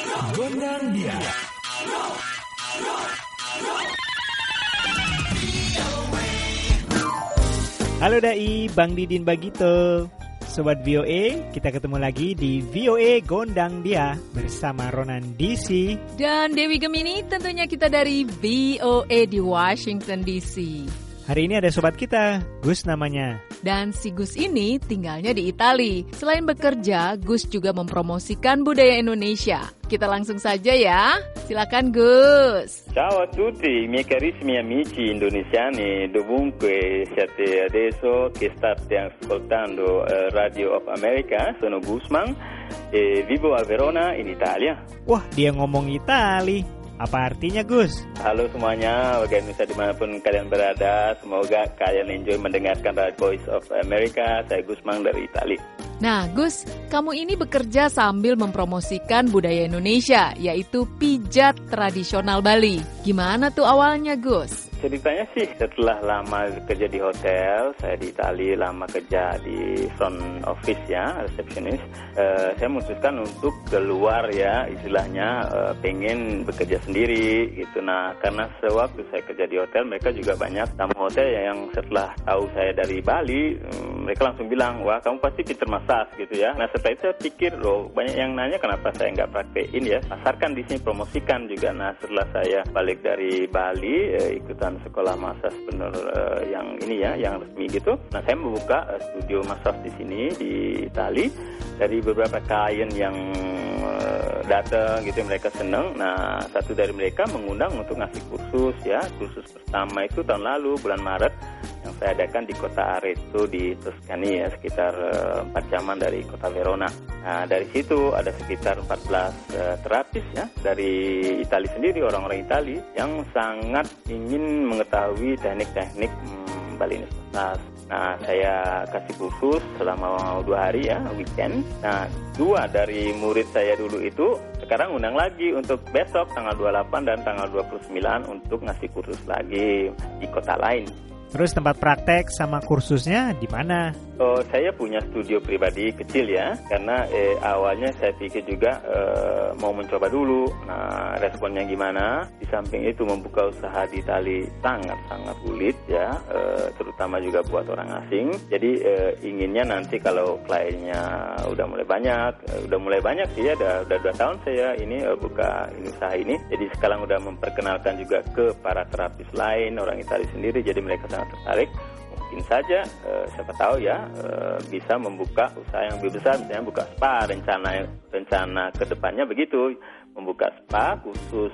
Gondang dia. Halo Dai, Bang Didin Bagito. Sobat VOA, kita ketemu lagi di VOA Gondang Dia bersama Ronan DC dan Dewi Gemini, tentunya kita dari VOA di Washington DC. Hari ini ada sobat kita, Gus namanya. Dan si Gus ini tinggalnya di Itali. Selain bekerja, Gus juga mempromosikan budaya Indonesia. Kita langsung saja ya. Silakan Gus. Ciao a tutti, miei carissimi amici indonesiani, dovunque siate adesso che state ascoltando Radio of America. Sono Gusman e vivo a Verona in Italia. Wah, dia ngomong Itali. Apa artinya Gus? Halo semuanya, warga Indonesia dimanapun kalian berada. Semoga kalian enjoy mendengarkan Radio Voice of America. Saya Gusman dari Itali. Nah Gus, kamu ini bekerja sambil mempromosikan budaya Indonesia, yaitu pijat tradisional Bali. Gimana tuh awalnya Gus? Ceritanya sih setelah lama kerja di hotel, saya di Itali lama kerja di front office ya, receptionist, saya memutuskan untuk keluar ya, istilahnya pengen bekerja sendiri gitu. Nah karena sewaktu saya kerja di hotel, mereka juga banyak tamu hotel yang setelah tahu saya dari Bali, mereka langsung bilang, wah kamu pasti pinter masak gitu ya. Nah setelah itu saya pikir loh, banyak yang nanya kenapa saya nggak praktein ya, pasarkan di sini, promosikan juga. Nah setelah saya balik dari Bali, ikutan sekolah massage bener yang ini ya, yang resmi gitu. Nah saya membuka studio massage di sini di Itali. Dari beberapa klien yang datang gitu, mereka senang. Nah satu dari mereka mengundang untuk ngasih kursus ya. Kursus pertama itu tahun lalu bulan Maret yang saya adakan di kota Arezzo di Toscani ya, sekitar 4 jaman dari kota Verona. Nah dari situ ada sekitar 14 terapis ya dari Itali sendiri, orang-orang Itali yang sangat ingin mengetahui teknik-teknik Balinese massage. Nah saya kasih kursus selama 2 hari ya, weekend. Nah 2 dari murid saya dulu itu sekarang undang lagi untuk besok tanggal 28 dan tanggal 29 untuk ngasih kursus lagi di kota lain. Terus tempat praktek sama kursusnya di mana? Oh, saya punya studio pribadi kecil ya, karena awalnya saya pikir juga mau mencoba dulu. Nah, responnya gimana? Di samping itu membuka usaha di Itali sangat-sangat sulit ya, terutama juga buat orang asing. Jadi inginnya nanti kalau kliennya udah mulai banyak sih ya, udah 2 tahun saya ini buka usaha ini. Jadi sekarang udah memperkenalkan juga ke para terapis lain, orang Itali sendiri. Jadi mereka sangat tertarik. Mungkin saja siapa tahu ya bisa membuka usaha yang lebih besar, misalnya buka spa. Rencana kedepannya begitu, membuka spa khusus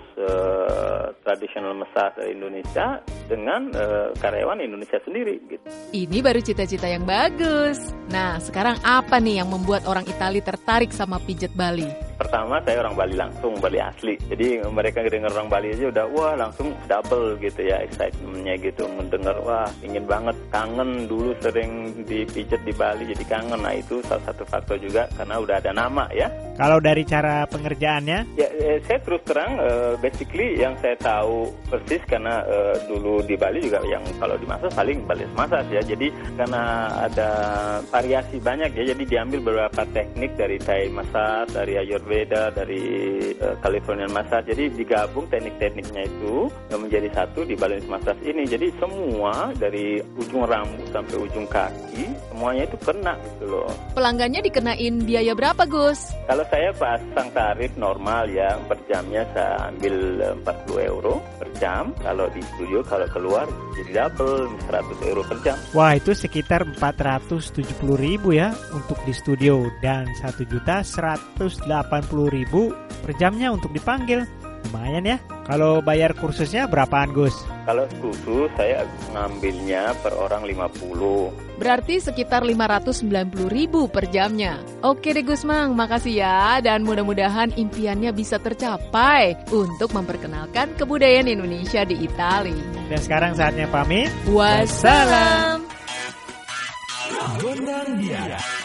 tradisional massage dari Indonesia dengan karyawan Indonesia sendiri gitu. Ini baru cita-cita yang bagus. Nah sekarang apa nih yang membuat orang Itali tertarik sama pijat Bali? Pertama saya orang Bali langsung, Bali asli. Jadi mereka dengar orang Bali aja udah wah langsung double gitu ya excitementnya gitu. Mendengar wah ingin banget, kangen dulu sering dipijat di Bali jadi kangen. Nah itu salah satu faktor juga karena udah ada nama ya. Kalau dari cara pengerjaannya? Ya saya terus terang basically yang saya tahu persis karena dulu di Bali juga yang kalau di massage paling Bali massage ya. Jadi karena ada variasi banyak ya, jadi diambil beberapa teknik dari Thai massage, dari Ayurveda, dari Californian massage. Jadi digabung teknik-tekniknya itu menjadi satu di Balinese massage ini. Jadi semua dari ujung rambut sampai ujung kaki semuanya itu kena gitu loh. Pelanggannya dikenain biaya berapa Gus? Kalau saya pasang tarif normal ya, per jamnya saya ambil 40 euro per jam. Kalau di studio, kalau keluar jadi double 100 euro per jam. Wah itu sekitar 470.000 ya untuk di studio, dan 1.180.000 per jamnya untuk dipanggil. Lumayan ya. Kalau bayar kursusnya berapaan Gus? Kalau kursus saya ngambilnya per orang 50. Berarti sekitar 590.000 per jamnya. Oke deh Gusmang, makasih ya. Dan mudah-mudahan impiannya bisa tercapai untuk memperkenalkan kebudayaan Indonesia di Itali. Dan sekarang saatnya pamit. Wassalam. Gondang dia.